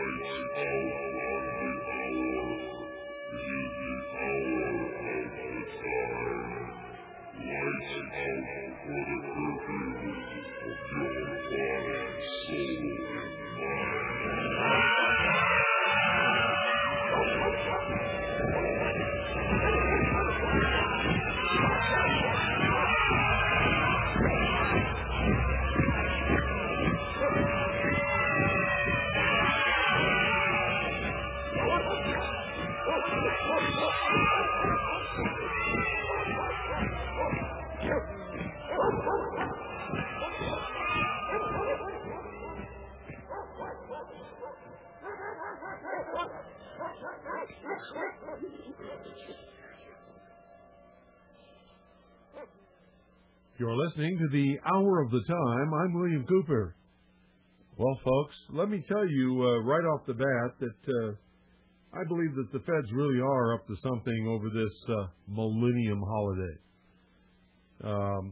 You're listening to the Hour of the Time. I'm William Cooper. Well, folks, let me tell you right off the bat that I believe that the feds really are up to something over this Millennium holiday.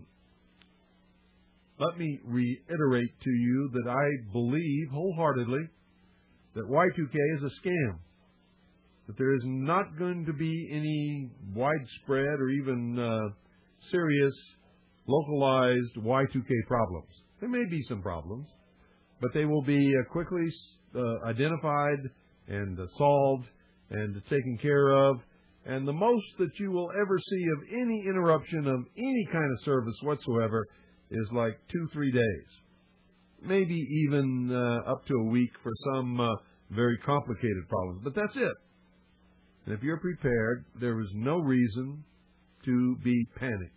Let me reiterate to you that I believe wholeheartedly that Y2K is a scam, that there is not going to be any widespread or even serious localized Y2K problems. There may be some problems, but they will be quickly identified and solved and taken care of. And the most that you will ever see of any interruption of any kind of service whatsoever is like 2-3 days, maybe even up to a week for some very complicated problems. But that's it. And if you're prepared, there is no reason to be panicked.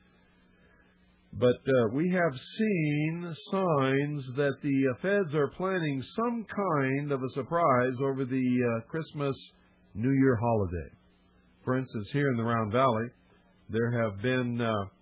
But we have seen signs that the feds are planning some kind of a surprise over the Christmas New Year holiday. For instance, here in the Round Valley, there have been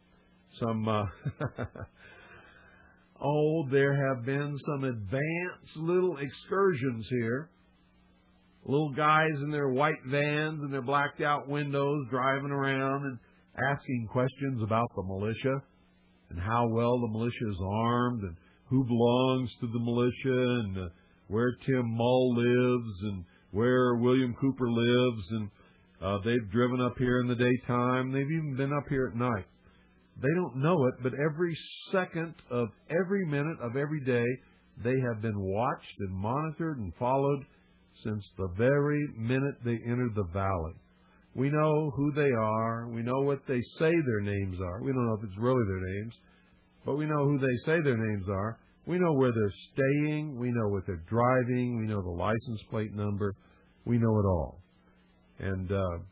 there have been some advanced little excursions here. Little guys in their white vans and their blacked out windows driving around and asking questions about the militia, and how well the militia is armed, and who belongs to the militia, and where Tim Mull lives, and where William Cooper lives. And they've driven up here in the daytime. They've even been up here at night. They don't know it, but every second of every minute of every day, they have been watched and monitored and followed since the very minute they entered the valley. We know who they are. We know what they say their names are. We don't know if it's really their names, but we know who they say their names are. We know where they're staying. We know what they're driving. We know the license plate number. We know it all. And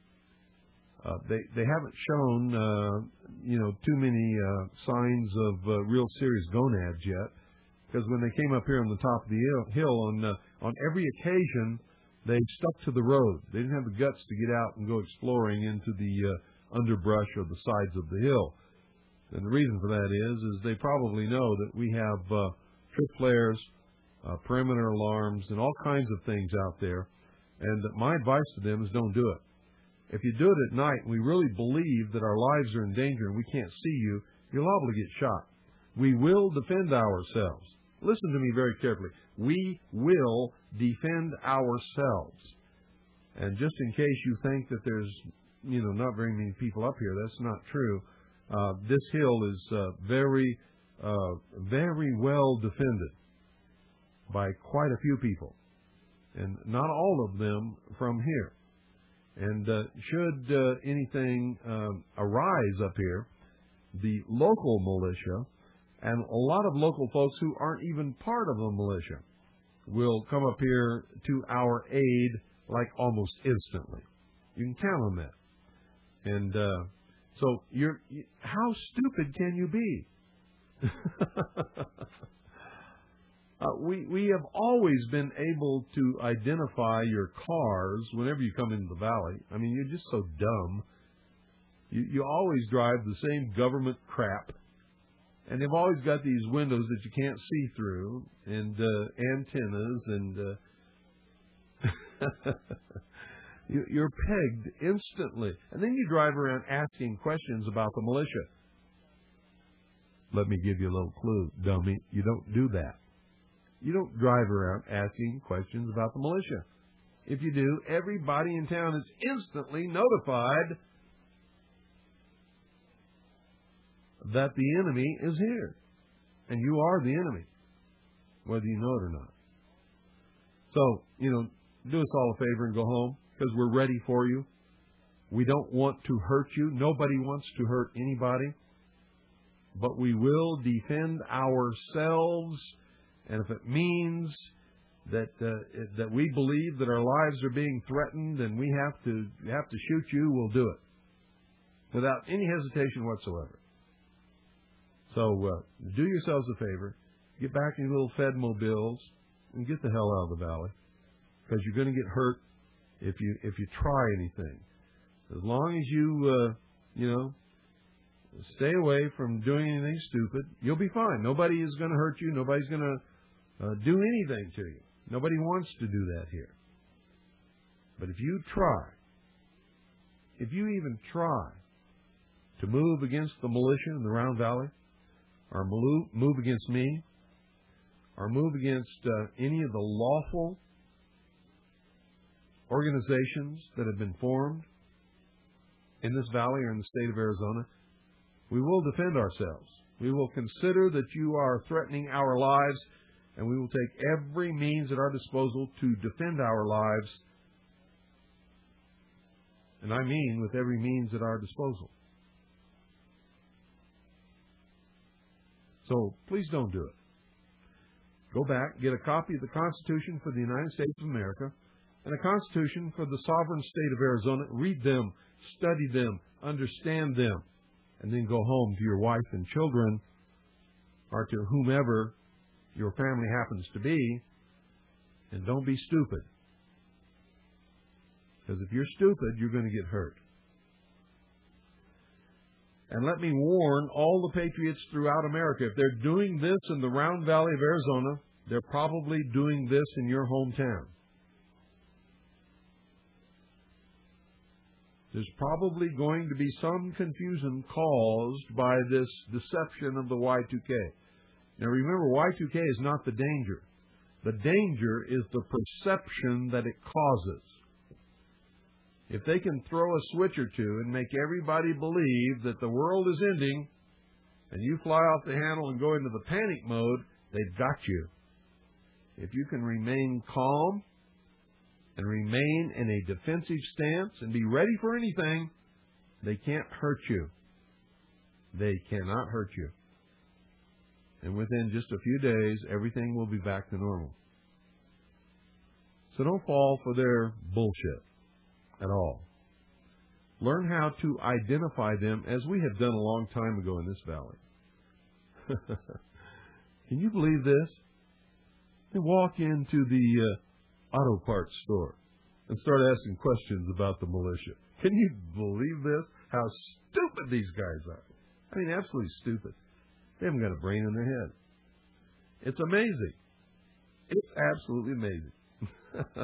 they haven't shown too many signs of real serious gonads yet, because when they came up here on the top of the hill on every occasion, they stuck to the road. They didn't have the guts to get out and go exploring into the underbrush or the sides of the hill. And the reason for that is they probably know that we have trip flares, perimeter alarms, and all kinds of things out there. And my advice to them is don't do it. If you do it at night and we really believe that our lives are in danger and we can't see you, you're liable to get shot. We will defend ourselves. Listen to me very carefully. We will defend ourselves. And just in case you think that there's, not very many people up here, that's not true. This hill is very well defended by quite a few people, and not all of them from here. And should anything arise up here, the local militia and a lot of local folks who aren't even part of the militia will come up here to our aid like almost instantly. You can count on that. And so how stupid can you be? We have always been able to identify your cars whenever you come into the valley. I mean, you're just so dumb. You always drive the same government crap. And they've always got these windows that you can't see through, and antennas, and you're pegged instantly. And then you drive around asking questions about the militia. Let me give you a little clue, dummy. You don't do that. You don't drive around asking questions about the militia. If you do, everybody in town is instantly notified that the enemy is here. And you are the enemy, whether you know it or not. So, do us all a favor and go home, because we're ready for you. We don't want to hurt you. Nobody wants to hurt anybody. But we will defend ourselves. And if it means that we believe that our lives are being threatened and we have to shoot you, we'll do it without any hesitation whatsoever. So do yourselves a favor, get back in your little Fedmobiles and get the hell out of the valley, because you're going to get hurt if you try anything. As long as you stay away from doing anything stupid, you'll be fine. Nobody is going to hurt you. Nobody's going to do anything to you. Nobody wants to do that here. But if you even try to move against the militia in the Round Valley, or move against me, or move against any of the lawful organizations that have been formed in this valley or in the state of Arizona, we will defend ourselves. We will consider that you are threatening our lives, and we will take every means at our disposal to defend our lives. And I mean with every means at our disposal. So please don't do it. Go back, get a copy of the Constitution for the United States of America and a Constitution for the sovereign state of Arizona. Read them, study them, understand them, and then go home to your wife and children, or to whomever your family happens to be, and don't be stupid. Because if you're stupid, you're going to get hurt. And let me warn all the patriots throughout America, if they're doing this in the Round Valley of Arizona, they're probably doing this in your hometown. There's probably going to be some confusion caused by this deception of the Y2K. Now remember, Y2K is not the danger. The danger is the perception that it causes. If they can throw a switch or two and make everybody believe that the world is ending, and you fly off the handle and go into the panic mode, they've got you. If you can remain calm and remain in a defensive stance and be ready for anything, they can't hurt you. They cannot hurt you. And within just a few days, everything will be back to normal. So don't fall for their bullshit at all. Learn how to identify them, as we have done a long time ago in this valley. Can you believe this? They walk into the auto parts store and start asking questions about the militia. Can you believe this? How stupid these guys are. I mean, absolutely stupid. They haven't got a brain in their head. It's amazing. It's absolutely amazing.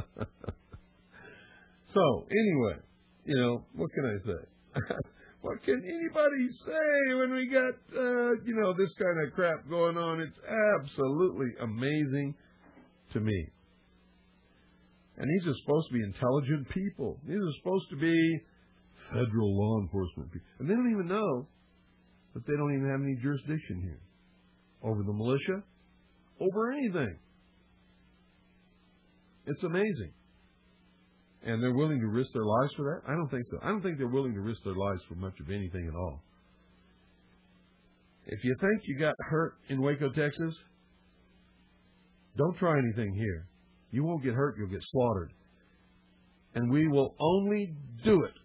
So, anyway, what can I say? What can anybody say when we got, this kind of crap going on? It's absolutely amazing to me. And these are supposed to be intelligent people. These are supposed to be federal law enforcement people. And they don't even know that they don't even have any jurisdiction here over the militia, over anything. It's amazing. And they're willing to risk their lives for that? I don't think so. I don't think they're willing to risk their lives for much of anything at all. If you think you got hurt in Waco, Texas, don't try anything here. You won't get hurt, you'll get slaughtered. And we will only do it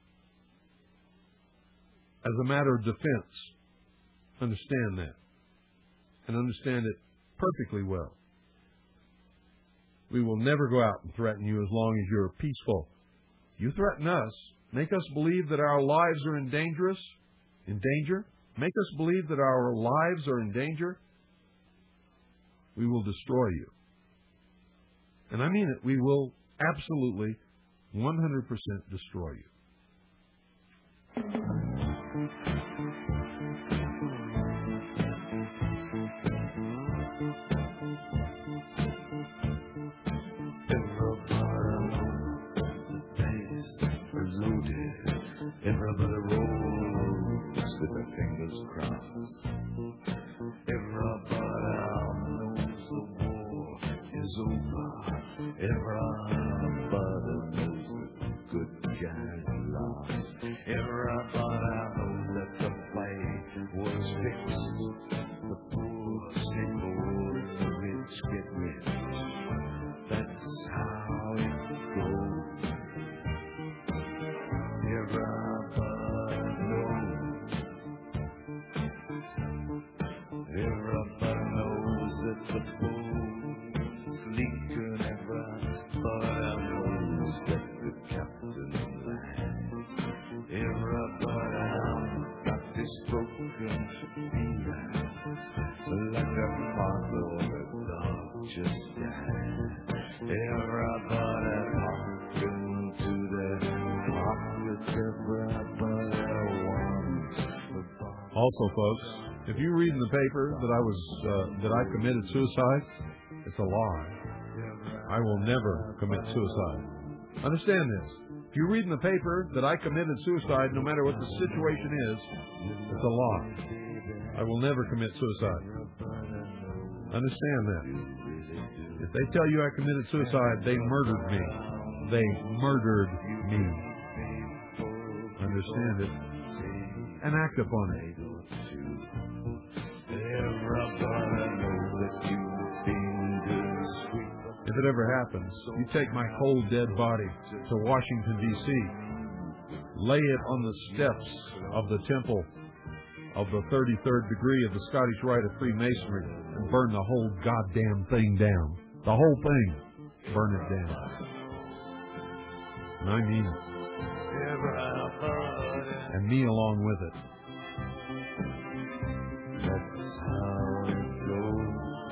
as a matter of defense. Understand that. And understand it perfectly well. We will never go out and threaten you as long as you're peaceful. You threaten us, make us believe that our lives are in danger, make us believe that our lives are in danger, we will destroy you. And I mean it, we will absolutely 100% destroy you. fingers crossed. Everybody knows the war is over. Everybody knows the good guys lost. Everybody knows that the fight was fixed. The poor stay poor and the rich get rich. That's how it goes. Everybody knows. Everybody knows that the boat's leaking. Everybody knows that the captain's lying. Everybody got this broken feeling, like a father or a dog just died. Everybody talking to their pockets. Everybody wants the box. Also, folks, if you read in the paper that I committed suicide, it's a lie. I will never commit suicide. Understand this. If you read in the paper that I committed suicide, no matter what the situation is, it's a lie. I will never commit suicide. Understand that. If they tell you I committed suicide, they murdered me. They murdered me. Understand it and act upon it. If it ever happens, you take my cold, dead body to Washington, D.C., lay it on the steps of the temple of the 33rd degree of the Scottish Rite of Freemasonry and burn the whole goddamn thing down. The whole thing. Burn it down. And I mean it. And me along with it. That's how it goes.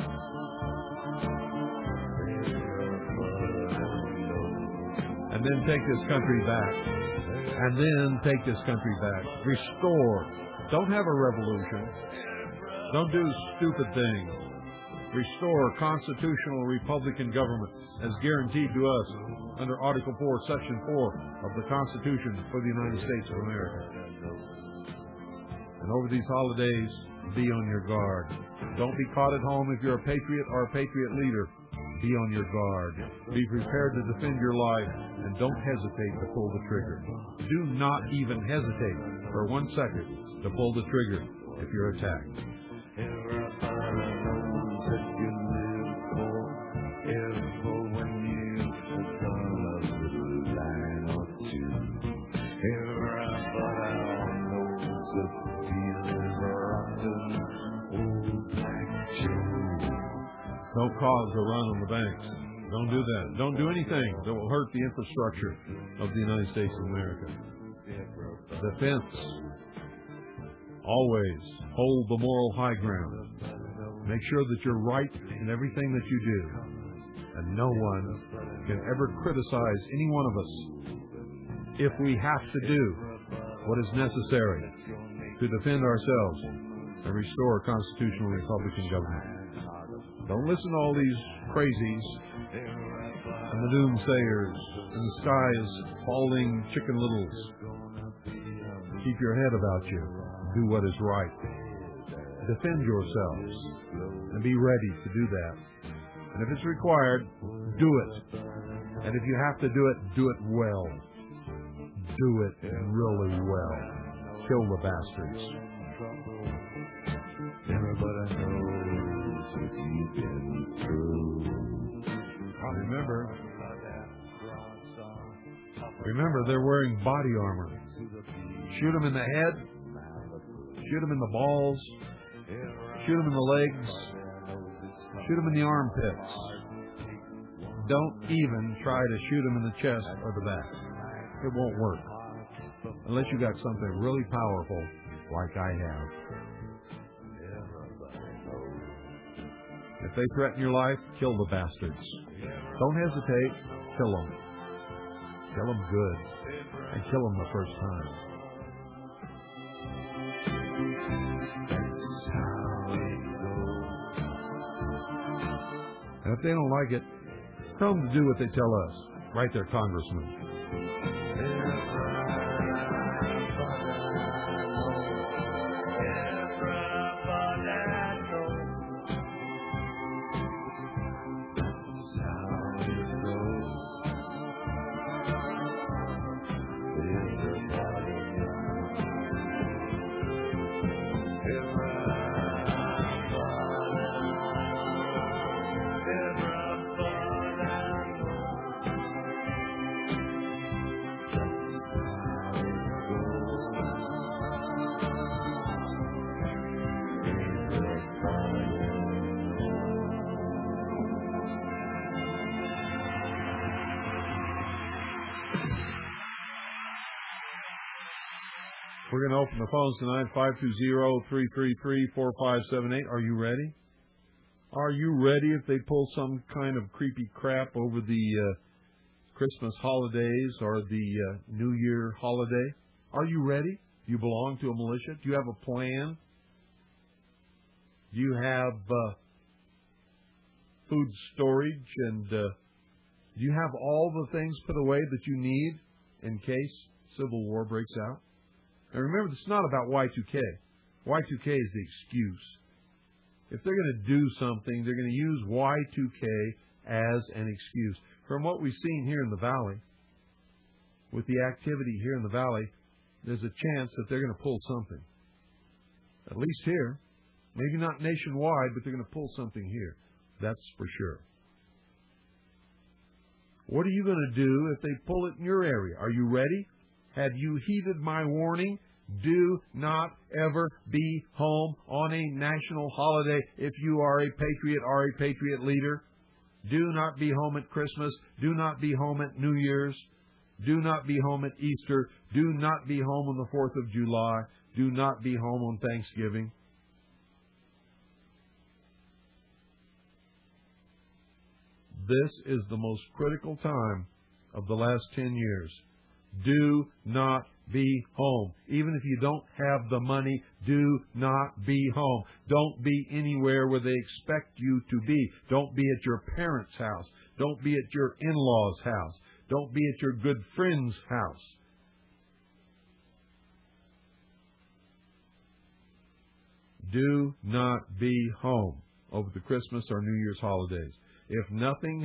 And then take this country back. And then take this country back. Restore. Don't have a revolution. Don't do stupid things. Restore constitutional Republican government as guaranteed to us under Article 4, Section 4 of the Constitution for the United States of America. And over these holidays, be on your guard. Don't be caught at home if you're a patriot or a patriot leader. Be on your guard. Be prepared to defend your life, and don't hesitate to pull the trigger. Do not even hesitate for 1 second to pull the trigger if you're attacked. Everybody knows that you live forever when you've done a little line or two. Everybody knows that deal is rotten, old black Joe. Don't cause a run on the banks. Don't do that. Don't do anything that will hurt the infrastructure of the United States of America. Defense. Always hold the moral high ground. Make sure that you're right in everything that you do. And no one can ever criticize any one of us if we have to do what is necessary to defend ourselves and restore a constitutional Republican government. Don't listen to all these crazies and the doomsayers and the sky is falling chicken littles. Keep your head about you. Do what is right. Defend yourselves and be ready to do that. And if it's required, do it. And if you have to do it well. Do it really well. Kill the bastards. Everybody knows what you've been through. Remember, they're wearing body armor. Shoot them in the head. Shoot them in the balls. Shoot them in the legs. Shoot them in the armpits. Don't even try to shoot them in the chest or the back. It won't work. Unless you got something really powerful like I have. If they threaten your life, kill the bastards. Don't hesitate. Kill them. Kill them good. And kill them the first time. And if they don't like it, tell them to do what they tell us. Write their congressman. We're going to open the phones tonight, 520-333-4578. Are you ready? Are you ready if they pull some kind of creepy crap over the Christmas holidays or the New Year holiday? Are you ready? Do you belong to a militia? Do you have a plan? Do you have food storage? And do you have all the things put away that you need in case civil war breaks out? Now remember, this is not about Y2K. Y2K is the excuse. If they're going to do something, they're going to use Y2K as an excuse. From what we've seen here in the Valley, with the activity here in the Valley, there's a chance that they're going to pull something. At least here. Maybe not nationwide, but they're going to pull something here. That's for sure. What are you going to do if they pull it in your area? Are you ready? Have you heeded my warning? Do not ever be home on a national holiday if you are a patriot or a patriot leader. Do not be home at Christmas. Do not be home at New Year's. Do not be home at Easter. Do not be home on the 4th of July. Do not be home on Thanksgiving. This is the most critical time of the last 10 years. Do not be home. Even if you don't have the money, do not be home. Don't be anywhere where they expect you to be. Don't be at your parents' house. Don't be at your in-laws' house. Don't be at your good friend's house. Do not be home over the Christmas or New Year's holidays. If nothing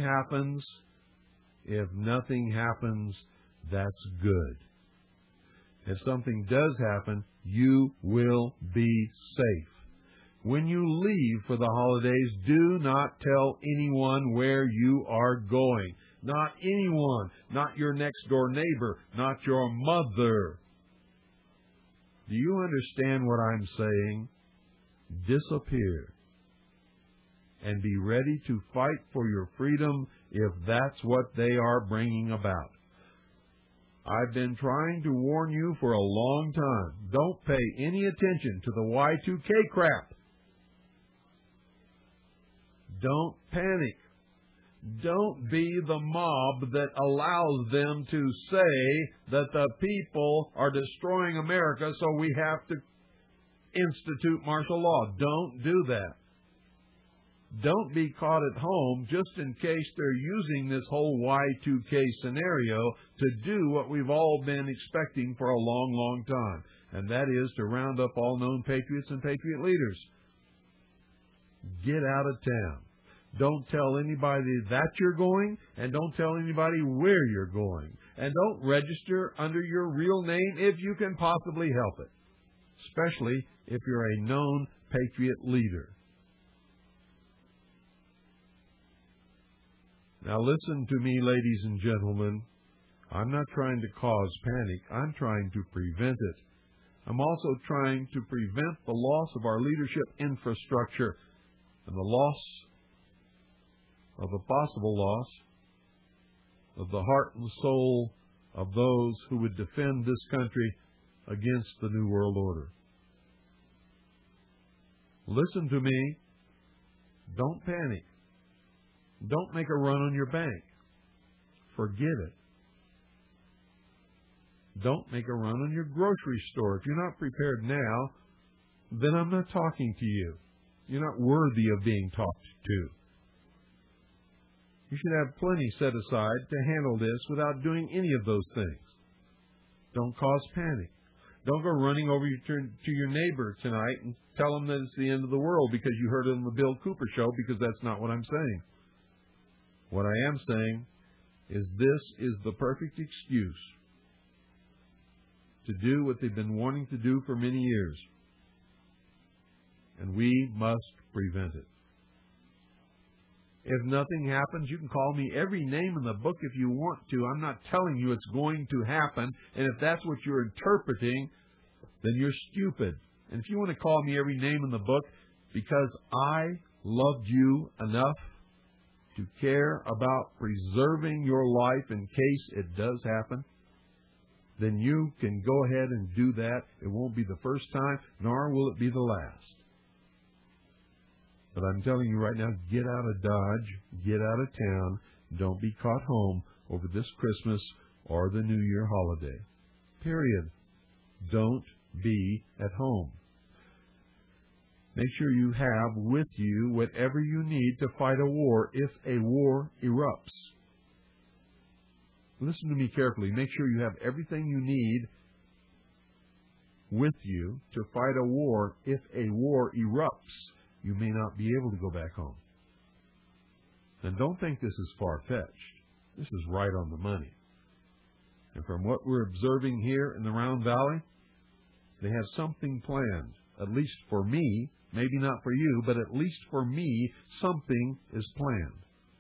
happens, that's good. If something does happen, you will be safe. When you leave for the holidays, do not tell anyone where you are going. Not anyone. Not your next door neighbor. Not your mother. Do you understand what I'm saying? Disappear. And be ready to fight for your freedom if that's what they are bringing about. I've been trying to warn you for a long time. Don't pay any attention to the Y2K crap. Don't panic. Don't be the mob that allows them to say that the people are destroying America, so we have to institute martial law. Don't do that. Don't be caught at home just in case they're using this whole Y2K scenario to do what we've all been expecting for a long, long time, and that is to round up all known patriots and patriot leaders. Get out of town. Don't tell anybody that you're going, and don't tell anybody where you're going. And don't register under your real name if you can possibly help it, especially if you're a known patriot leader. Now listen to me, ladies and gentlemen. I'm not trying to cause panic. I'm trying to prevent it. I'm also trying to prevent the loss of our leadership infrastructure and the possible loss of the heart and soul of those who would defend this country against the New World Order. Listen to me. Don't panic. Don't make a run on your bank. Forget it. Don't make a run on your grocery store. If you're not prepared now, then I'm not talking to you. You're not worthy of being talked to. You should have plenty set aside to handle this without doing any of those things. Don't cause panic. Don't go running over to your neighbor tonight and tell them that it's the end of the world because you heard it on the Bill Cooper show, because that's not what I'm saying. What I am saying is this is the perfect excuse to do what they've been wanting to do for many years. And we must prevent it. If nothing happens, you can call me every name in the book if you want to. I'm not telling you it's going to happen. And if that's what you're interpreting, then you're stupid. And if you want to call me every name in the book because I loved you enough to care about preserving your life in case it does happen, then you can go ahead and do that. It won't be the first time, nor will it be the last. But I'm telling you right now, get out of Dodge, get out of town. Don't be caught home over this Christmas or the New Year holiday. Period. Don't be at home. Make sure you have with you whatever you need to fight a war if a war erupts. Listen to me carefully. Make sure you have everything you need with you to fight a war if a war erupts. You may not be able to go back home. And don't think this is far-fetched. This is right on the money. And from what we're observing here in the Round Valley, they have something planned, at least for me, maybe not for you, but at least for me, something is planned.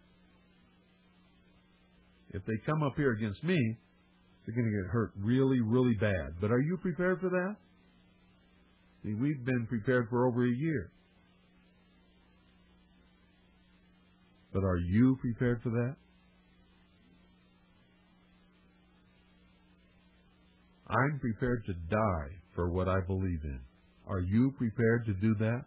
If they come up here against me, they're going to get hurt really, really bad. But are you prepared for that? See, we've been prepared for over a year. But are you prepared for that? I'm prepared to die for what I believe in. Are you prepared to do that?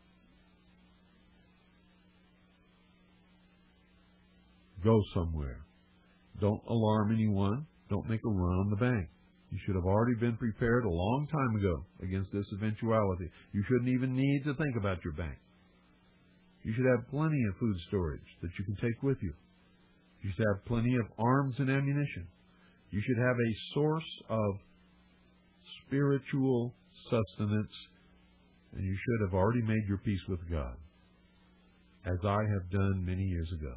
Go somewhere. Don't alarm anyone. Don't make a run on the bank. You should have already been prepared a long time ago against this eventuality. You shouldn't even need to think about your bank. You should have plenty of food storage that you can take with you. You should have plenty of arms and ammunition. You should have a source of spiritual sustenance, and you should have already made your peace with God, as I have done many years ago.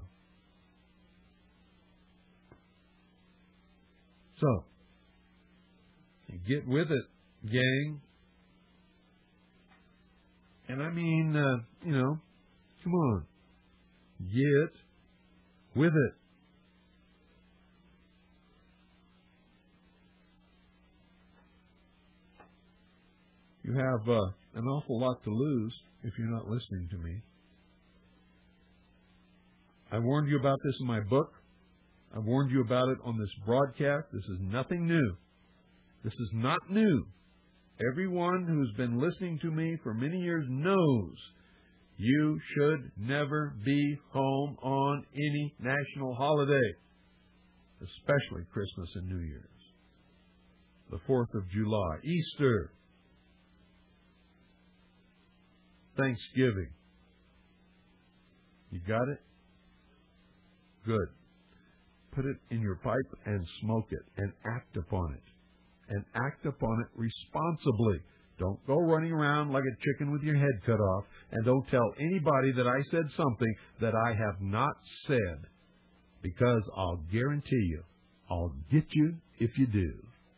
So, get with it, gang. And I mean, come on. Get with it. You have an awful lot to lose if you're not listening to me. I warned you about this in my book. I warned you about it on this broadcast. This is nothing new. This is not new. Everyone who's been listening to me for many years knows you should never be home on any national holiday, especially Christmas and New Year's. The 4th of July, Easter, Thanksgiving. You got it? Good. Put it in your pipe and smoke it and act upon it. And act upon it responsibly. Don't go running around like a chicken with your head cut off, and don't tell anybody that I said something that I have not said, because I'll guarantee you, I'll get you if you do.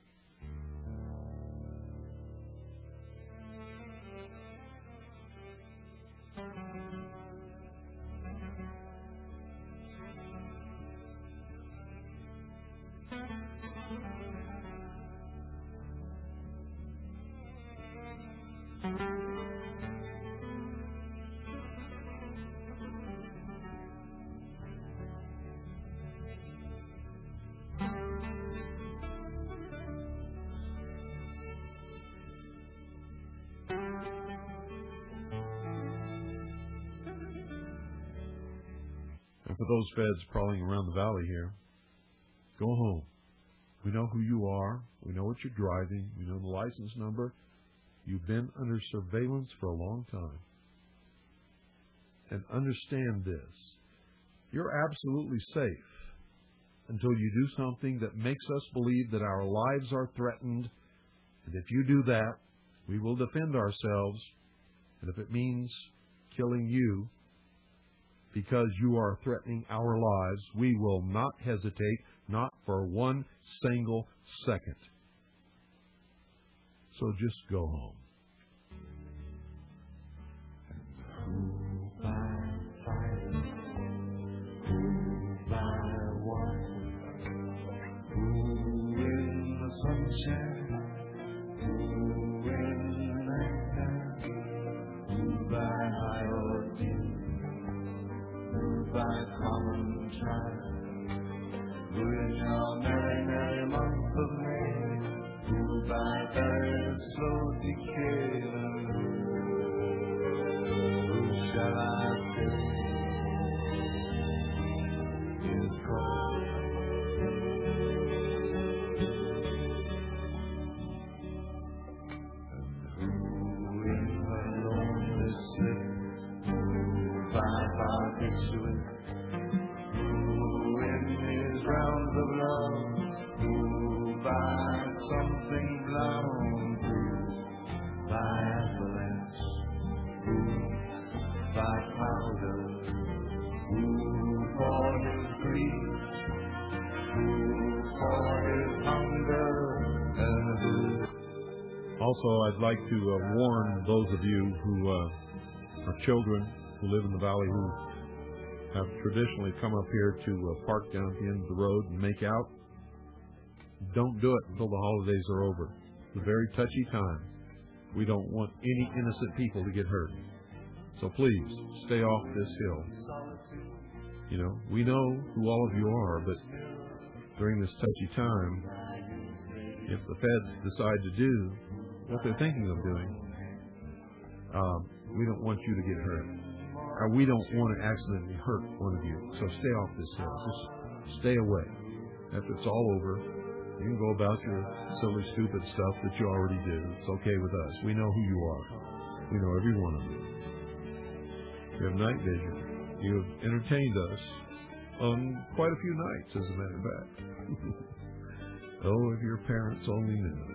And for those feds prowling around the valley here, go home. We know who you are. We know what you're driving. We know the license number. You've been under surveillance for a long time. And understand this. You're absolutely safe until you do something that makes us believe that our lives are threatened. And if you do that, we will defend ourselves. And if it means killing you because you are threatening our lives, we will not hesitate, not for one single second. So just go home. Who by fire, who by water, who in the sunshine, who in anger, who by high ordeal, who by common trial, in your merry, merry month of May, who by very slow decay, who shall I say is cold? And who in her lonely slip, who by habituate, who in his rounds of love, who by something blown, who by avalanche, who by powder, who for his grief, who for his hunger, and who. Also, I'd like to warn those of you who are children who live in the valley who have traditionally come up here to park down at the end of the road and make out. Don't do it until the holidays are over. It's a very touchy time. We don't want any innocent people to get hurt. So please, stay off this hill. You know, we know who all of you are, but during this touchy time, if the feds decide to do what they're thinking of doing, we don't want you to get hurt. Or we don't want to accidentally hurt one of you. So stay off this hill. Just stay away. After it's all over, you can go about your silly, stupid stuff that you already do. It's okay with us. We know who you are. We know every one of you. You have night vision. You have entertained us on quite a few nights, as a matter of fact. Oh, if your parents only knew.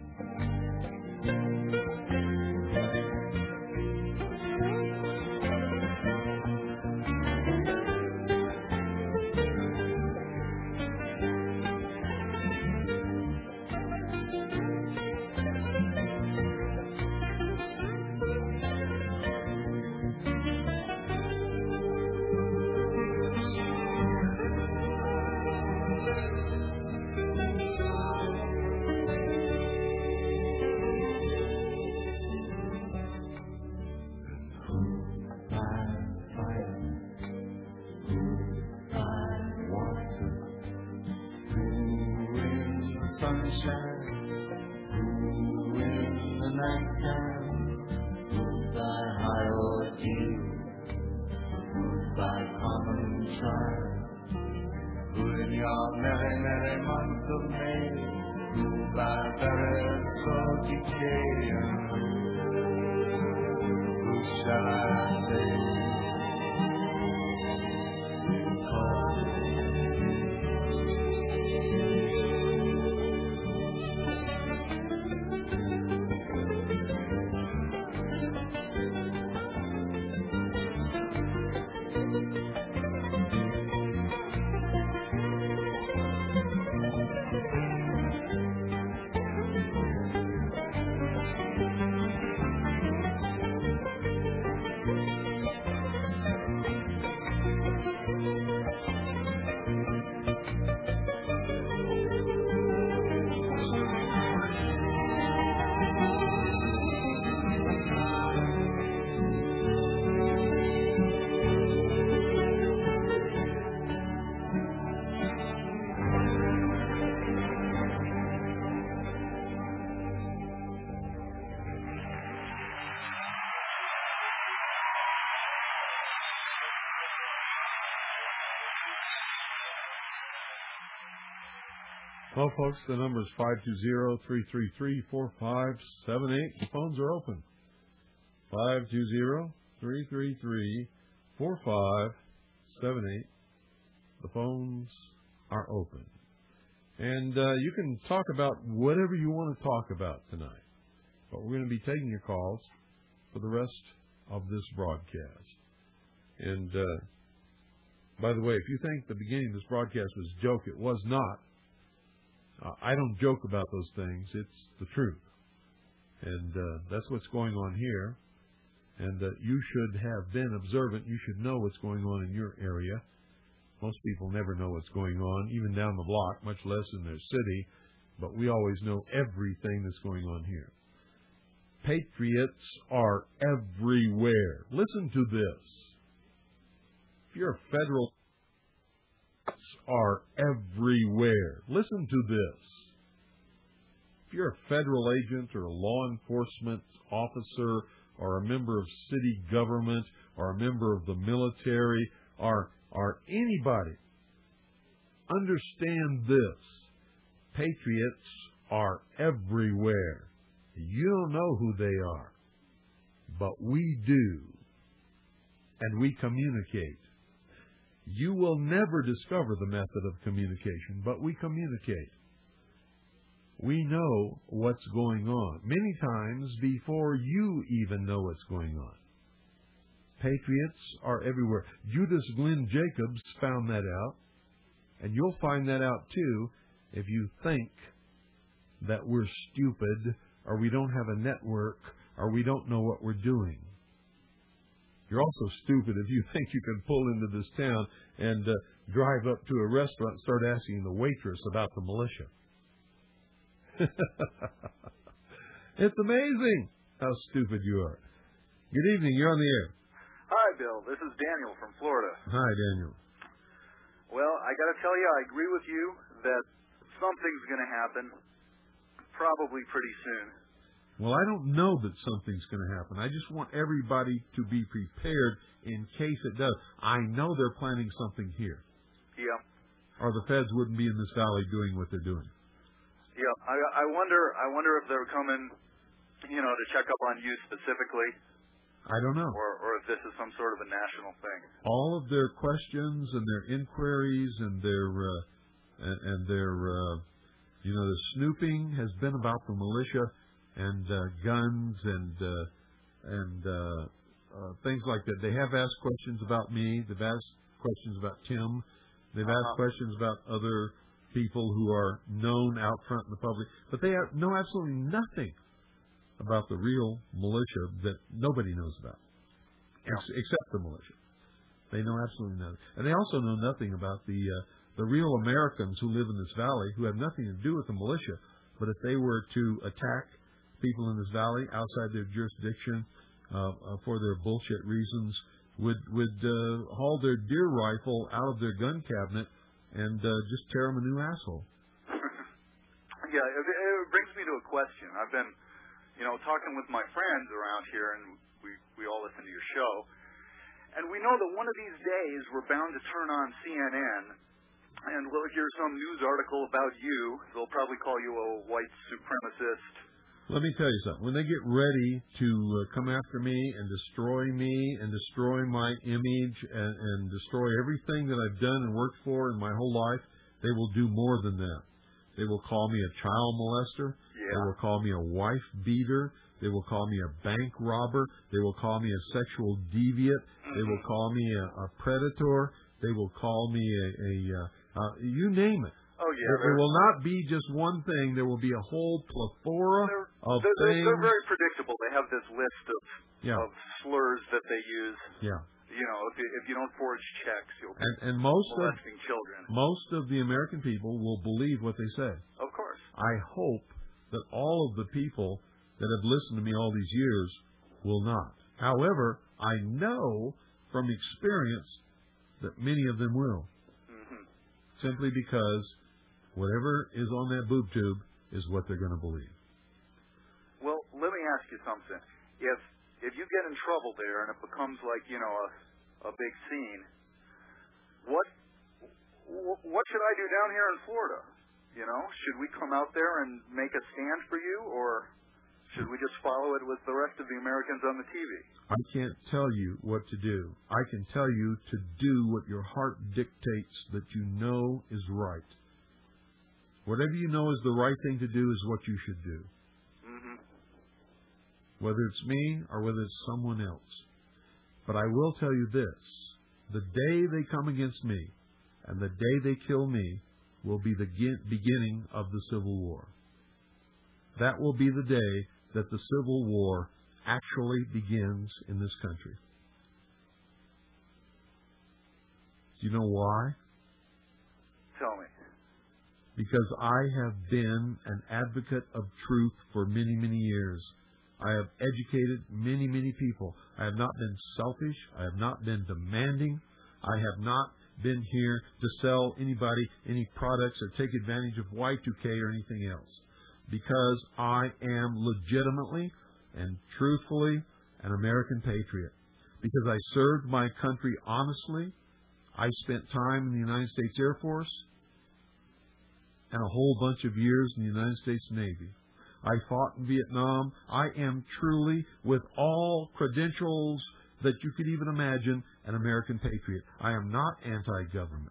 Well, folks, the number is 520-333-4578. The phones are open. 520-333-4578. The phones are open. And you can talk about whatever you want to talk about tonight. But we're going to be taking your calls for the rest of this broadcast. And, by the way, if you think the beginning of this broadcast was a joke, it was not. I don't joke about those things. It's the truth. And that's what's going on here. And you should have been observant. You should know what's going on in your area. Most people never know what's going on, even down the block, much less in their city. But we always know everything that's going on here. Patriots are everywhere. Listen to this. If you're a federal are everywhere. Listen to this. If you're a federal agent or a law enforcement officer or a member of city government or a member of the military or anybody, understand this. Patriots are everywhere. You don't know who they are, but we do, and we communicate. You will never discover the method of communication, but we communicate. We know what's going on, many times before you even know what's going on. Patriots are everywhere. Judas Glenn Jacobs found that out, and you'll find that out too if you think that we're stupid or we don't have a network or we don't know what we're doing. You're also stupid if you think you can pull into this town and drive up to a restaurant and start asking the waitress about the militia. It's amazing how stupid you are. Good evening. You're on the air. Hi, Bill. This is Daniel from Florida. Hi, Daniel. Well, I got to tell you, I agree with you that something's going to happen probably pretty soon. Well, I don't know that something's going to happen. I just want everybody to be prepared in case it does. I know they're planning something here. Yeah. Or the feds wouldn't be in this valley doing what they're doing. Yeah. I wonder if they're coming, to check up on you specifically. I don't know. Or if this is some sort of a national thing. All of their questions and their inquiries and their snooping has been about the militia and guns and things like that. They have asked questions about me. They've asked questions about Tim. They've asked questions about other people who are known out front in the public. But they know absolutely nothing about the real militia that nobody knows about, except the militia. They know absolutely nothing. And they also know nothing about the real Americans who live in this valley who have nothing to do with the militia. But if they were to attack people in this valley outside their jurisdiction for their bullshit reasons, would haul their deer rifle out of their gun cabinet and just tear them a new asshole. Yeah, it brings me to a question. I've been, talking with my friends around here, and we all listen to your show, and we know that one of these days we're bound to turn on CNN, and we'll hear some news article about you. They'll probably call you a white supremacist. Let me tell you something. When they get ready to come after me and destroy my image and destroy everything that I've done and worked for in my whole life, they will do more than that. They will call me a child molester. Yeah. They will call me a wife beater. They will call me a bank robber. They will call me a sexual deviant. They will call me a predator. They will call me you name it. Oh, yeah. There will not be just one thing. There will be a whole plethora of things. They're very predictable. They have this list of slurs that they use. Yeah. If you don't forge checks, you'll be molesting children. Most of the American people will believe what they say. Of course. I hope that all of the people that have listened to me all these years will not. However, I know from experience that many of them will. Mm-hmm. Simply because whatever is on that boob tube is what they're going to believe. Well, let me ask you something. If you get in trouble there and it becomes like, a big scene, what should I do down here in Florida? Should we come out there and make a stand for you, or should we just follow it with the rest of the Americans on the TV? I can't tell you what to do. I can tell you to do what your heart dictates that you know is right. Whatever you know is the right thing to do is what you should do. Mm-hmm. Whether it's me or whether it's someone else. But I will tell you this. The day they come against me and the day they kill me will be the beginning of the Civil War. That will be the day that the Civil War actually begins in this country. Do you know why? Tell me. Because I have been an advocate of truth for many, many years. I have educated many, many people. I have not been selfish. I have not been demanding. I have not been here to sell anybody any products or take advantage of Y2K or anything else. Because I am legitimately and truthfully an American patriot. Because I served my country honestly. I spent time in the United States Air Force and a whole bunch of years in the United States Navy. I fought in Vietnam. I am truly, with all credentials that you could even imagine, an American patriot. I am not anti-government.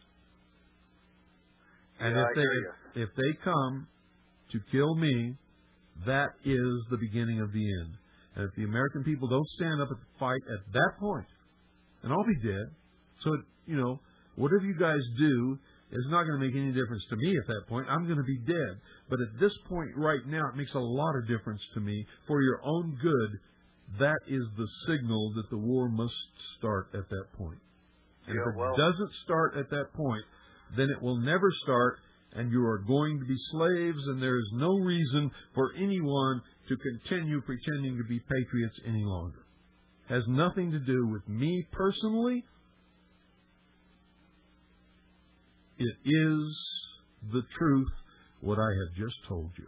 And if they come to kill me, that is the beginning of the end. And if the American people don't stand up at the fight at that point, and I'll be dead. So, whatever you guys do is not going to make any difference to me at that point. I'm going to be dead. But at this point right now, it makes a lot of difference to me. For your own good, that is the signal that the war must start at that point. And if it doesn't start at that point, then it will never start, and you are going to be slaves, and there is no reason for anyone to continue pretending to be patriots any longer. It has nothing to do with me personally. It is the truth, what I have just told you.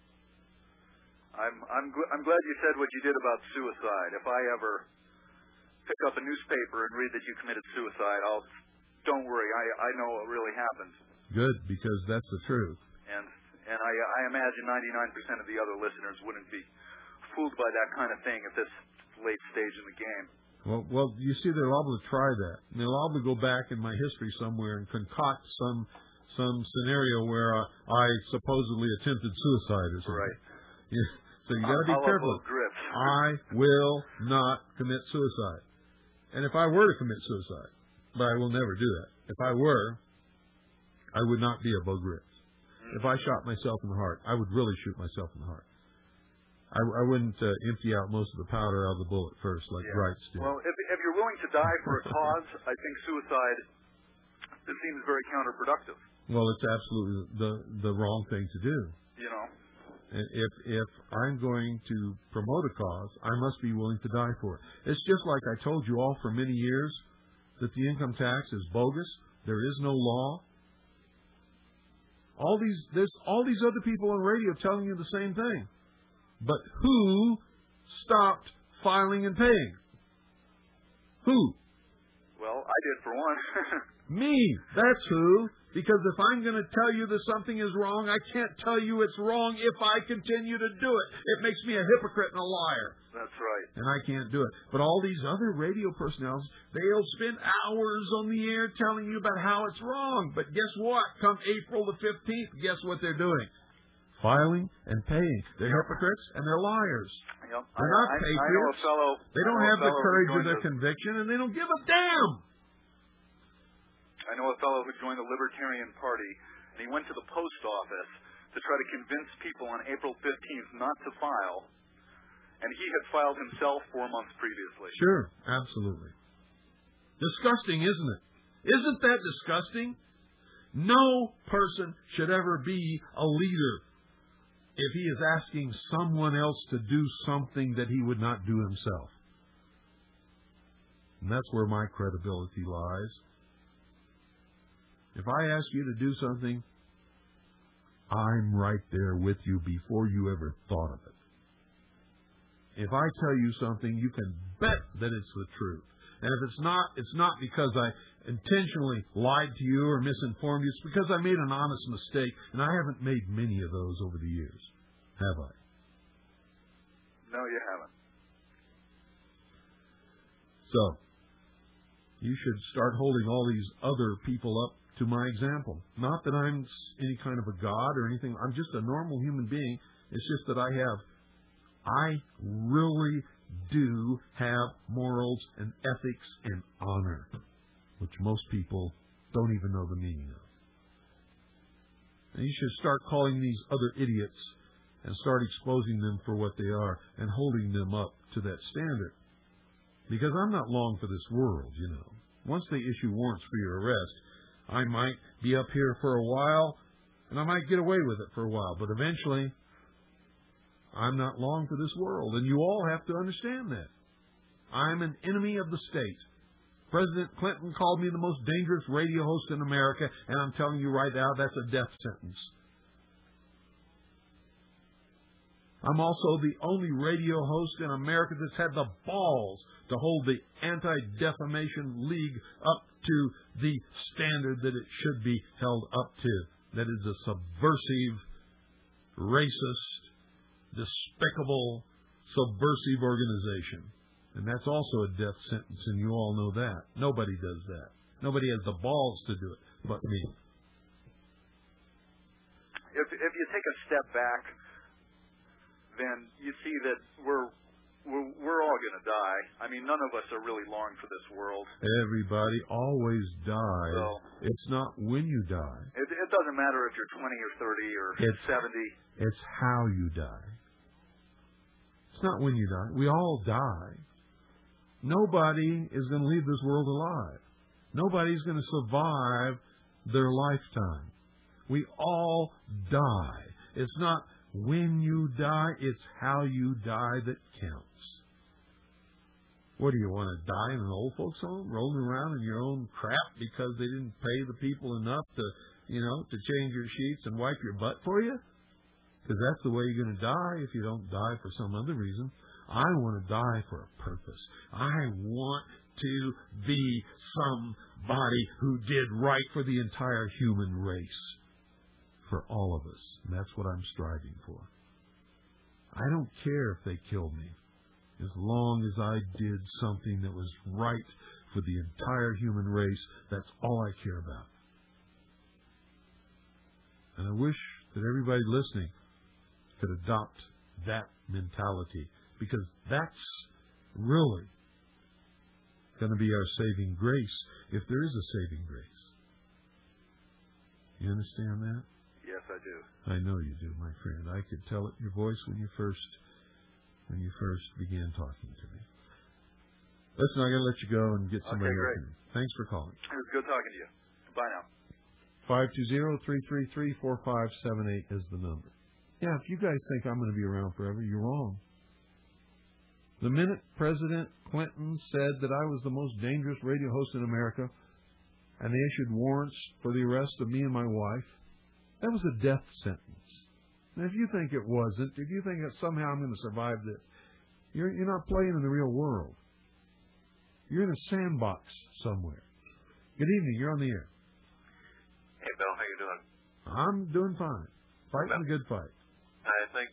I'm glad you said what you did about suicide. If I ever pick up a newspaper and read that you committed suicide, don't worry, I know what really happened. Good, because that's the truth. And I imagine 99% of the other listeners wouldn't be fooled by that kind of thing at this late stage in the game. Well, you see, they're liable to try that. And they'll liable to go back in my history somewhere and concoct some scenario where I supposedly attempted suicide or something. Right. Yeah. So you got to be careful. I will not commit suicide. And if I were to commit suicide, but I will never do that. If I were, I would not be a Beau Grits. If I shot myself in the heart, I would really shoot myself in the heart. I wouldn't empty out most of the powder out of the bullet first, like Wrights did. Well, if you're willing to die for a cause, I think suicide seems very counterproductive. Well, it's absolutely the wrong thing to do. If I'm going to promote a cause, I must be willing to die for it. It's just like I told you all for many years that the income tax is bogus. There is no law. There's all these other people on radio telling you the same thing. But who stopped filing and paying? Who? Well, I did for one. Me. That's who. Because if I'm going to tell you that something is wrong, I can't tell you it's wrong if I continue to do it. It makes me a hypocrite and a liar. That's right. And I can't do it. But all these other radio personnel, they'll spend hours on the air telling you about how it's wrong. But guess what? Come April the 15th, guess what they're doing? Filing and paying. They're hypocrites and they're liars. Yep. They're not patriots. They don't have the courage of their conviction, and they don't give a damn. I know a fellow who joined the Libertarian Party, and he went to the post office to try to convince people on April 15th not to file, and he had filed himself 4 months previously. Sure, absolutely. Disgusting, isn't it? Isn't that disgusting? No person should ever be a leader if he is asking someone else to do something that he would not do himself. And that's where my credibility lies. If I ask you to do something, I'm right there with you before you ever thought of it. If I tell you something, you can bet that it's the truth. And if it's not because I intentionally lied to you or misinformed you. It's because I made an honest mistake, and I haven't made many of those over the years. Have I? No, you haven't. So, you should start holding all these other people up to my example. Not that I'm any kind of a god or anything. I'm just a normal human being. It's just that I really do have morals and ethics and honor, which most people don't even know the meaning of. And you should start calling these other idiots and start exposing them for what they are and holding them up to that standard. Because I'm not long for this world, you know. Once they issue warrants for your arrest, I might be up here for a while, and I might get away with it for a while. But eventually, I'm not long for this world, and you all have to understand that. I'm an enemy of the state. President Clinton called me the most dangerous radio host in America, and I'm telling you right now, that's a death sentence. I'm also the only radio host in America that's had the balls to hold the Anti-Defamation League up to the standard that it should be held up to. That is a subversive, racist, despicable, subversive organization. And that's also a death sentence, and you all know that. Nobody does that. Nobody has the balls to do it but me. If you take a step back, then you see that we're all going to die. I mean, none of us are really long for this world. Everybody always dies. So, it's not when you die. It doesn't matter if you're 20 or 30 or 70. It's how you die. It's not when you die. We all die. Nobody is going to leave this world alive. Nobody's going to survive their lifetime. We all die. It's not when you die, it's how you die that counts. What do you want to die in an old folks home, rolling around in your own crap because they didn't pay the people enough to change your sheets and wipe your butt for you? Because that's the way you're going to die if you don't die for some other reason. I want to die for a purpose. I want to be somebody who did right for the entire human race. For all of us. And that's what I'm striving for. I don't care if they kill me. As long as I did something that was right for the entire human race, that's all I care about. And I wish that everybody listening could adopt that mentality, because that's really going to be our saving grace, if there is a saving grace. You understand that? Yes, I do. I know you do, my friend. I could tell it in your voice when you first began talking to me. Listen, I'm going to let you go and get somebody else in. Thanks for calling. It was good talking to you. Bye now. 520-333-4578 is the number. Yeah, if you guys think I'm going to be around forever, you're wrong. The minute President Clinton said that I was the most dangerous radio host in America, and they issued warrants for the arrest of me and my wife, that was a death sentence. And if you think it wasn't, if you think that somehow I'm going to survive this, you're not playing in the real world. You're in a sandbox somewhere. Good evening. You're on the air. Hey, Bill. How you doing? I'm doing fine. Fighting a good fight. I think,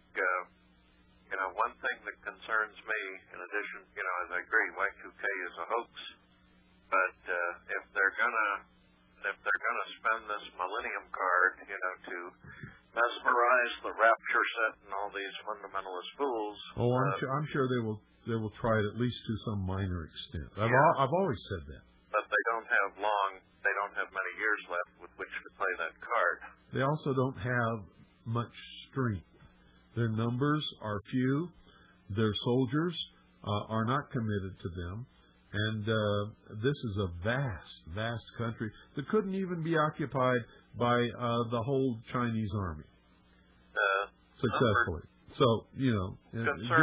one thing that concerns me, in addition, as I agree, Y2K is a hoax. But if they're gonna spend this Millennium Card, to mesmerize the rapture set and all these fundamentalist fools. Oh, I'm sure they will try it at least to some minor extent. I've always said that. But they don't have many years left with which to play that card. They also don't have much strength. Their numbers are few. Their soldiers are not committed to them. And this is a vast, vast country that couldn't even be occupied by the whole Chinese army successfully. So, good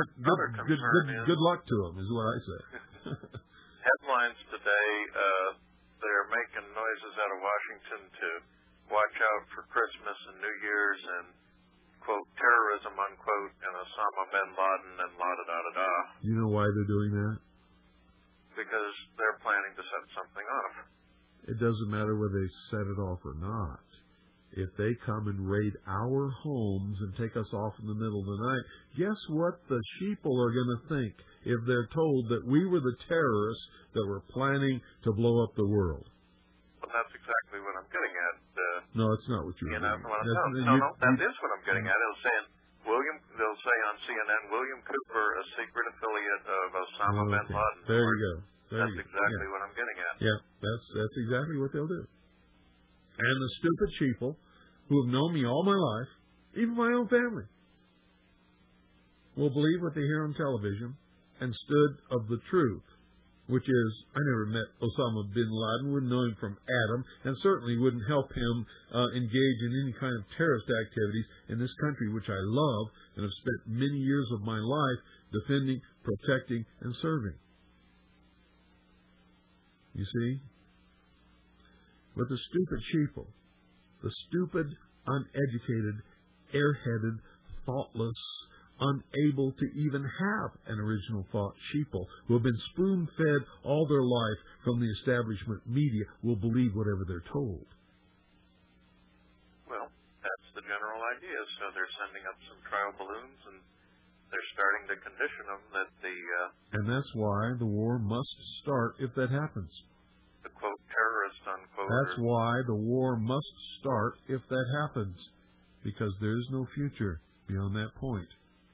luck to them is what I say. Headlines today, they're making noises out of Washington to watch out for Christmas and New Year's and, quote, terrorism, unquote, and Osama bin Laden and la-da-da-da-da. You know why they're doing that? Because they're planning to set something off. It doesn't matter whether they set it off or not. If they come and raid our homes and take us off in the middle of the night, guess what the sheeple are going to think if they're told that we were the terrorists that were planning to blow up the world? Well, that's exactly what I'm getting at. No, it's not what you're getting at. That is what I'm getting at. They'll say on CNN, William Cooper, a secret affiliate of Osama bin Laden. There you go. That's exactly what I'm getting at. Yeah, that's exactly what they'll do. And the stupid sheeple who have known me all my life, even my own family, will believe what they hear on television and stood of the truth, which is, I never met Osama bin Laden, wouldn't know him from Adam, and certainly wouldn't help him engage in any kind of terrorist activities in this country, which I love and have spent many years of my life defending, protecting, and serving. You see? But the stupid sheeple, the stupid, uneducated, airheaded, thoughtless, unable to even have an original thought sheeple, who have been spoon-fed all their life from the establishment media, will believe whatever they're told. Well, that's the general idea. So they're sending up some trial balloons, and they're starting to condition them that the... And that's why the war must start if that happens. The, quote, terrorist, unquote... That's why the war must start if that happens, because there's no future beyond that point.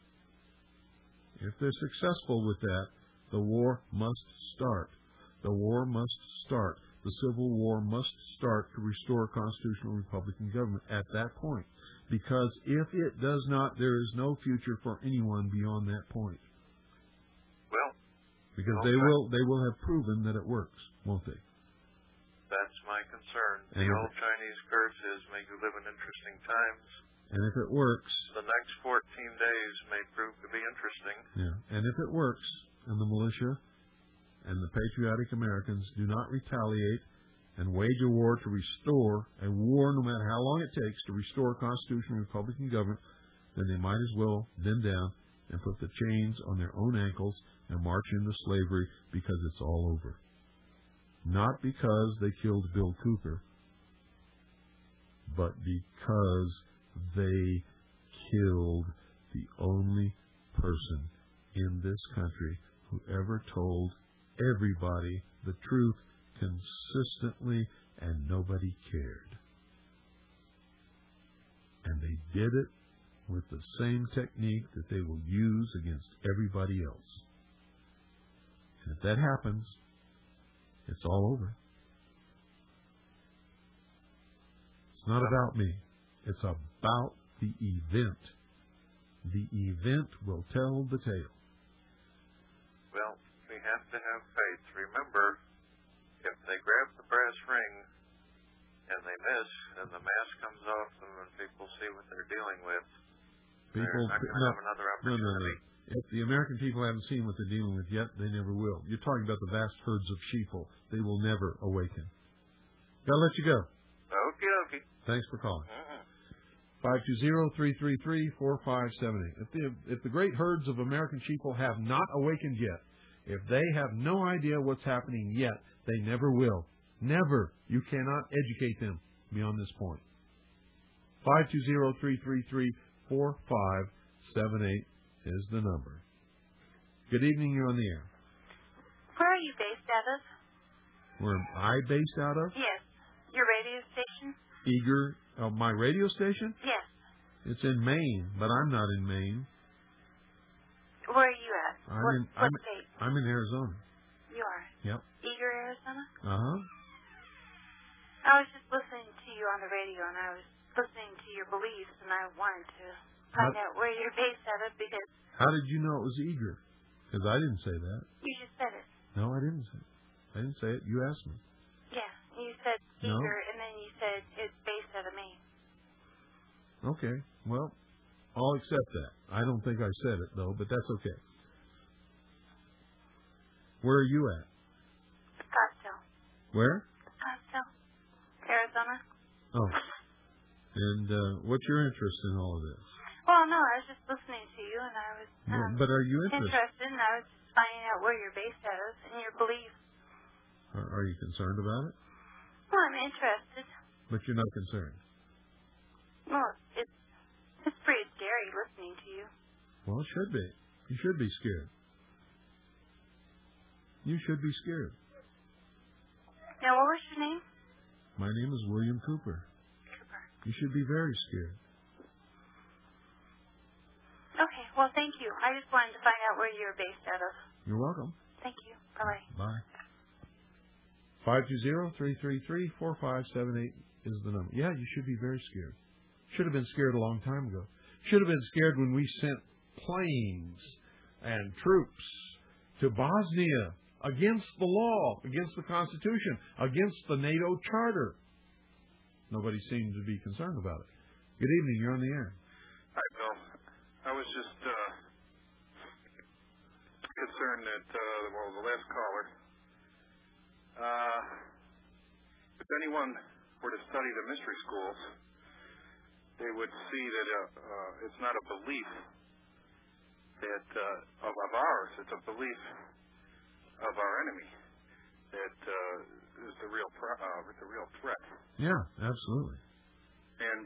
If they're successful with that, the war must start. The war must start. The Civil War must start to restore a constitutional Republican government at that point. Because if it does not, there is no future for anyone beyond that point. Well, because okay. they will have proven that it works, won't they? That's my concern. The old Chinese curse is, may you live in interesting times. And if it works... The next 14 days may prove to be interesting. Yeah. And if it works, and the militia and the patriotic Americans do not retaliate and wage a war to restore a war, no matter how long it takes, to restore a constitutional Republican government, then they might as well bend down and put the chains on their own ankles and march into slavery, because it's all over. Not because they killed Bill Cooper, but because they killed the only person in this country who ever told everybody the truth consistently, and nobody cared. And they did it with the same technique that they will use against everybody else. And if that happens, it's all over. It's not about me. It's about the event. The event will tell the tale. Well, we have to have faith. Remember, if they grab the brass ring and they miss, and the mask comes off, and when people see what they're dealing with, they're not going to have another opportunity. No. If the American people haven't seen what they're dealing with yet, they never will. You're talking about the vast herds of sheeple. They will never awaken. Gotta let you go. Okie dokie. Thanks for calling. 520-333-4578. If the great herds of American sheeple have not awakened yet, if they have no idea what's happening yet, they never will. Never. You cannot educate them beyond this point. 520-333-4578 is the number. Good evening, you're on the air. Where are you based out of? Where am I based out of? Yes. Your radio station? Eager, my radio station? Yes. It's in Maine, but I'm not in Maine. Where are you at? What state? I'm in Arizona. You are? Yep. Eager, Arizona? Uh-huh. I was just listening to you on the radio, and I was listening to your beliefs, and I wanted to find out where you're based out of, because... How did you know it was Eager? Because I didn't say that. You just said it. No, I didn't say it. I didn't say it. You asked me. Yeah, you said Eager, No. and then you said it's based out of Maine. Okay, well, I'll accept that. I don't think I said it, though, but that's okay. Where are you at? Scottsdale. Where? Scottsdale, Arizona. Oh. And what's your interest in all of this? Well, no, I was just listening to you, and I was But are you interested, and I was just finding out where you're based out of and your beliefs. Are you concerned about it? Well, I'm interested. But you're not concerned. Well, it's pretty scary listening to you. Well, it should be. You should be scared. You should be scared. Now, what was your name? My name is William Cooper. Cooper. You should be very scared. Okay, well, thank you. I just wanted to find out where you're based out of. You're welcome. Thank you. Bye-bye. Bye. 520-333-4578 is the number. Yeah, you should be very scared. Should have been scared a long time ago. Should have been scared when we sent planes and troops to Bosnia against the law, against the Constitution, against the NATO Charter. Nobody seemed to be concerned about it. Good evening. You're on the air. Hi, Bill. I was just concerned that, the last caller, if anyone were to study the mystery schools, they would see that it's not a belief that of ours. It's a belief of our enemy that is the real threat. Yeah, absolutely. And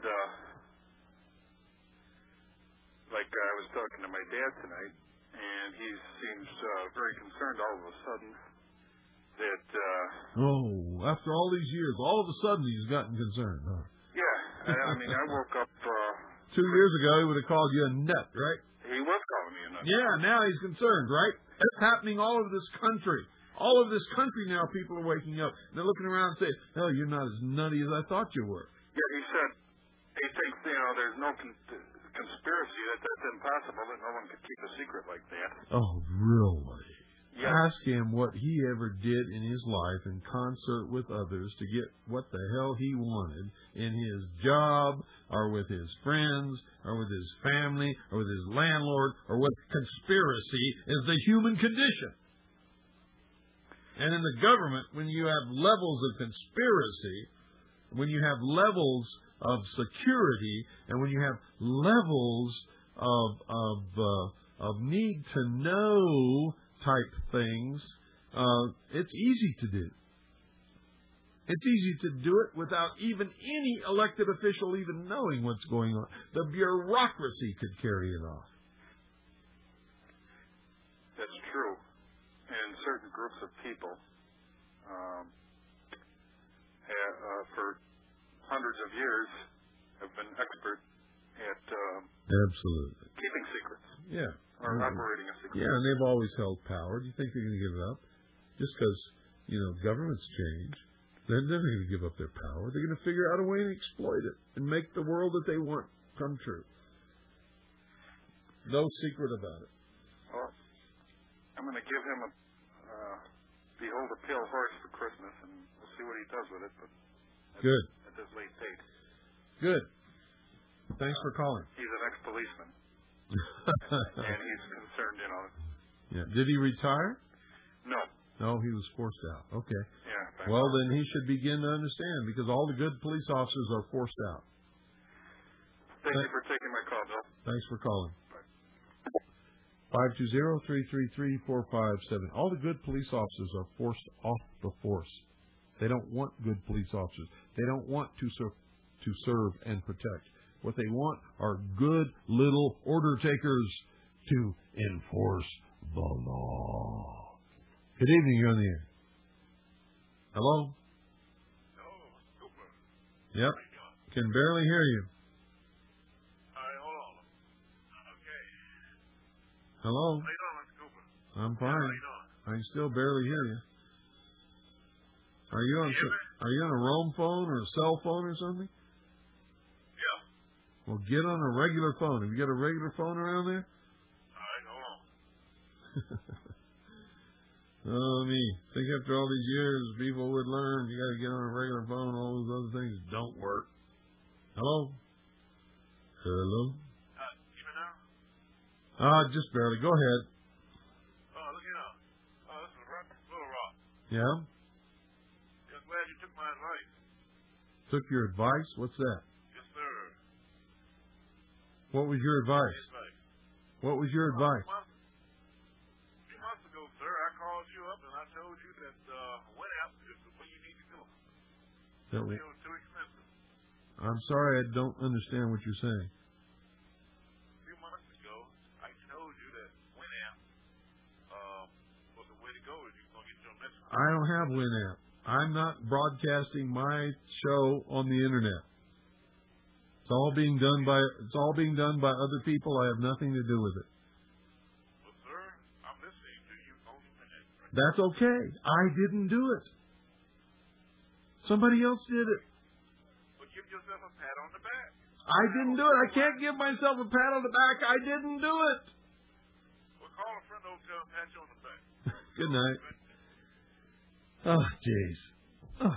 like I was talking to my dad tonight, and he seems very concerned all of a sudden that... after all these years, all of a sudden he's gotten concerned, huh? Yeah, I mean, I woke up... 2 years ago, he would have called you a nut, right? He was calling me a nut. Yeah, now he's concerned, right? It's happening all over this country. All over this country now, people are waking up. They're looking around and saying, "Hell, you're not as nutty as I thought you were." Yeah, he said he thinks, there's no conspiracy, that's impossible, that no one could keep a secret like that. Oh, really? Yeah. Ask him what he ever did in his life in concert with others to get what the hell he wanted in his job, or with his friends, or with his family, or with his landlord, or what conspiracy is the human condition. And in the government, when you have levels of conspiracy, when you have levels of security, and when you have levels of need to know type things, it's easy to do. It's easy to do it without even any elected official even knowing what's going on. The bureaucracy could carry it off. That's true. And certain groups of people for hundreds of years have been expert at Absolutely keeping secrets. Yeah. Or operating a secret. Yeah, and they've always held power. Do you think they're going to give it up? Just because, governments change, then they're going to give up their power. They're going to figure out a way to exploit it and make the world that they want come true. No secret about it. Well, I'm going to give him a Behold a Pale Horse for Christmas, and we'll see what he does with it. But Good. At this late date. Good. Thanks for calling. He's an ex-policeman. And he's concerned, Yeah. Did he retire? No. No, he was forced out. Okay. Yeah. Well, then he should begin to understand, because all the good police officers are forced out. Thank you for taking my call, Bill. Thanks for calling. 520-333-457. All the good police officers are forced off the force. They don't want good police officers. They don't want to serve and protect. What they want are good little order takers to enforce the law. Good evening, you're on the air. Hello? Hello, Cooper. Yep. Can barely hear you. All right, hold on. Okay. Hello? How you doing, Mr. Cooper? I'm How fine. you doing? I can still barely hear you. Are you on a roam phone or a cell phone or something? Yeah. Well, get on a regular phone. Have you got a regular phone around there? All right, hold on. Oh, me. Think after all these years, people would learn you got to get on a regular phone. All those other things don't work. Hello? Hello? Even now? Just barely. Go ahead. Oh, look here now. Oh, this is Little Rock. Yeah? Just glad you took my advice. Took your advice? What's that? Yes, sir. What was your advice? Advice. What was your advice? A few months ago, sir, I called you up and I told you that WinApp is the way you need to go. It was too expensive. I'm sorry, I don't understand what you're saying. A few months ago, I told you that WinApp was the way to go if you're going to get your message. I don't have WinApp. I'm not broadcasting my show on the internet. It's all being done by other people. I have nothing to do with it. Well, sir, I'm listening to you on the internet. Right? That's okay. I didn't do it. Somebody else did it. Well, give yourself a pat on the back. I didn't do it. I can't give myself a pat on the back. I didn't do it. Well, call a friend over to him, pat you on the back. Good night. Oh, jeez. Oh.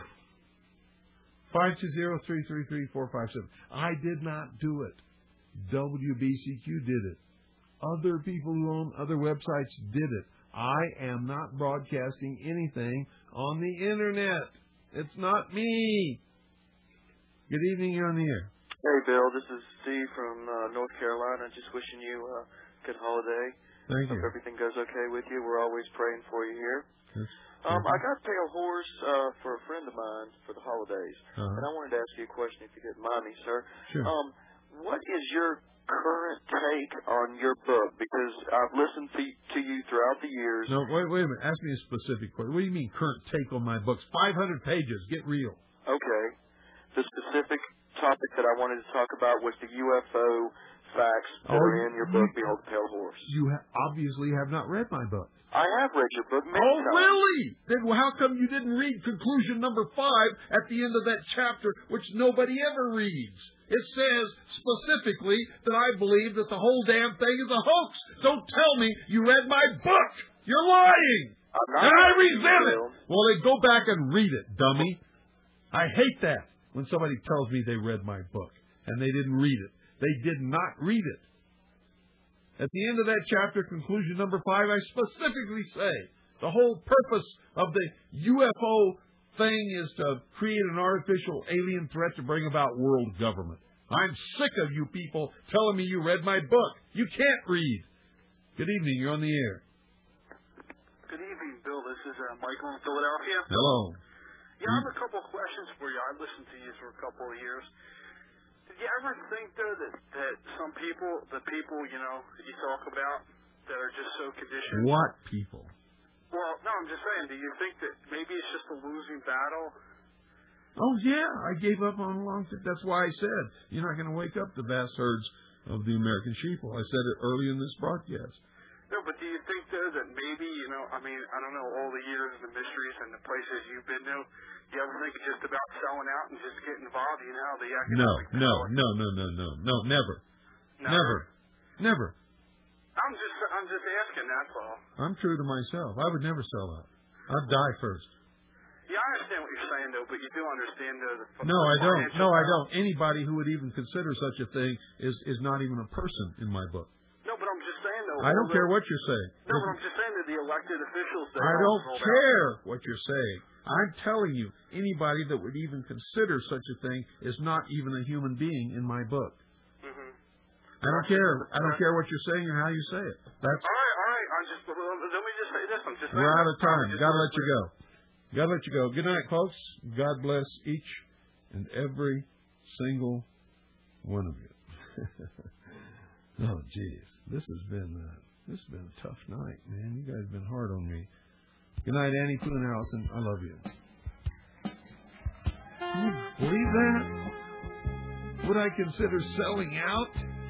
520-333-457. I did not do it. WBCQ did it. Other people who own other websites did it. I am not broadcasting anything on the internet. It's not me. Good evening, you're on the air. Hey, Bill. This is Steve from North Carolina. Just wishing you a good holiday. Thank you. Hope everything goes okay with you. We're always praying for you here. Yes. I got a pale horse for a friend of mine for the holidays, and I wanted to ask you a question if you didn't mind me, sir. Sure. What is your current take on your book? Because I've listened to you throughout the years. No, wait a minute. Ask me a specific question. What do you mean current take on my books? 500 pages. Get real. Okay. The specific topic that I wanted to talk about was the UFO facts that are in your book, Behold the Pale Horse. You obviously have not read my book. I have read your book many times. Really? Then how come you didn't read conclusion number 5 at the end of that chapter, which nobody ever reads? It says specifically that I believe that the whole damn thing is a hoax. Don't tell me you read my book. You're lying. And I resent it. Well, then go back and read it, dummy. I hate that when somebody tells me they read my book and they didn't read it. They did not read it. At the end of that chapter, conclusion number 5, I specifically say the whole purpose of the UFO thing is to create an artificial alien threat to bring about world government. I'm sick of you people telling me you read my book. You can't read. Good evening. You're on the air. Good evening, Bill. This is Michael in Philadelphia. Hello. Yeah, I have a couple of questions for you. I've listened to you for a couple of years. Did you ever think, though, that some people, the people, you know, that you talk about, that are just so conditioned? What people? Well, no, I'm just saying, do you think that maybe it's just a losing battle? Oh, yeah, I gave up on a long time. That's why I said, you're not going to wake up the vast herds of the American sheeple. I said it early in this broadcast. No, but do you think, though, that maybe, you know, I mean, I don't know, all the years of the mysteries and the places you've been to, you ever think it's just about selling out and just getting involved, you know, the economic... No, never. Never. I'm just asking, that's all. I'm true to myself. I would never sell out. I'd die first. Yeah, I understand what you're saying, though, but you do understand, though, the No, I don't. No, I don't. Anybody who would even consider such a thing is not even a person in my book. No, but I'm just saying, though... I don't care what you're saying. No, but I'm just saying that the elected officials... I don't care what you're saying. I'm telling you, anybody that would even consider such a thing is not even a human being in my book. Mm-hmm. I don't care. I don't care what you're saying or how you say it. That's... All right. Let me just say this. We're out of time. Gotta let you go. Good night, folks. God bless each and every single one of you. Oh, jeez. This has been a tough night, man. You guys have been hard on me. Good night, Annie Poon Allison. I love you. Can you believe that? Would I consider selling out?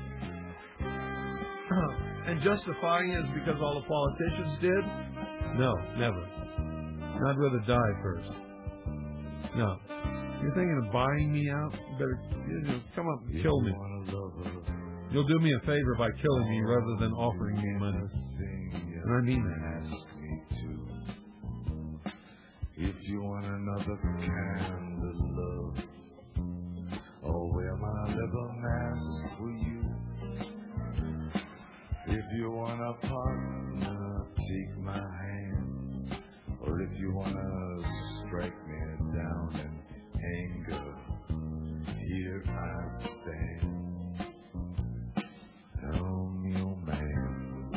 And justifying it because all the politicians did? No, never. I'd rather die first. No. You're thinking of buying me out? You better come up and kill me. You'll do me a favor by killing me rather than offering me money. And I mean that. If you want another kind of love, or wear my leather mask for you. If you want a partner, take my hand. Or if you want to strike me down in anger, here I stand. Tell me, oh man.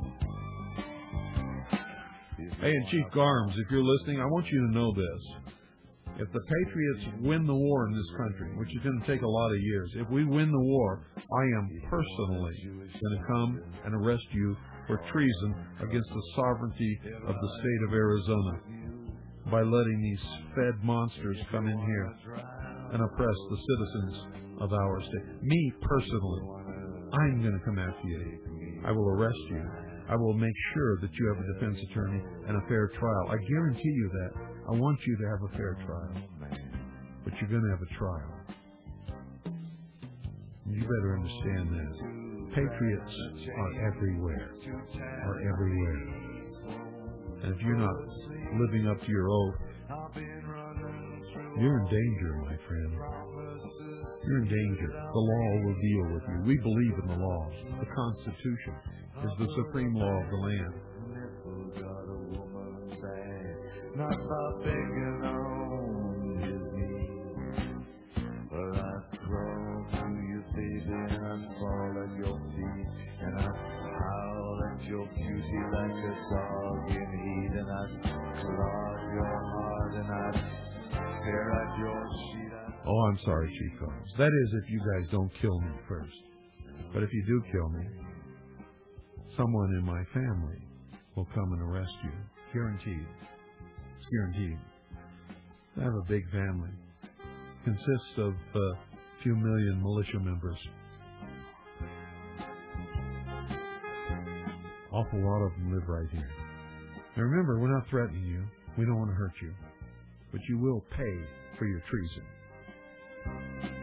Hey, and Chief Garms, if you're listening, I want you to know this. If the Patriots win the war in this country, which is going to take a lot of years, if we win the war, I am personally going to come and arrest you for treason against the sovereignty of the state of Arizona by letting these fed monsters come in here and oppress the citizens of our state. Me personally, I'm going to come after you. I will arrest you. I will make sure that you have a defense attorney and a fair trial. I guarantee you that. I want you to have a fair trial. But you're going to have a trial. You better understand this. Patriots are everywhere. And if you're not living up to your oath, you're in danger, my friend. You're in danger. The law will deal with you. We believe in the law. The Constitution is the supreme law of the land. Not by begging on your beauty like a dog in heat, and I'd clog your heart, and I'd tear at your sheet. Oh, I'm sorry, Chief Combs. That is, if you guys don't kill me first. But if you do kill me, someone in my family will come and arrest you. Guaranteed. It's guaranteed. I have a big family. Consists of a few million militia members. Awful lot of them live right here. Now remember, we're not threatening you. We don't want to hurt you. But you will pay for your treason.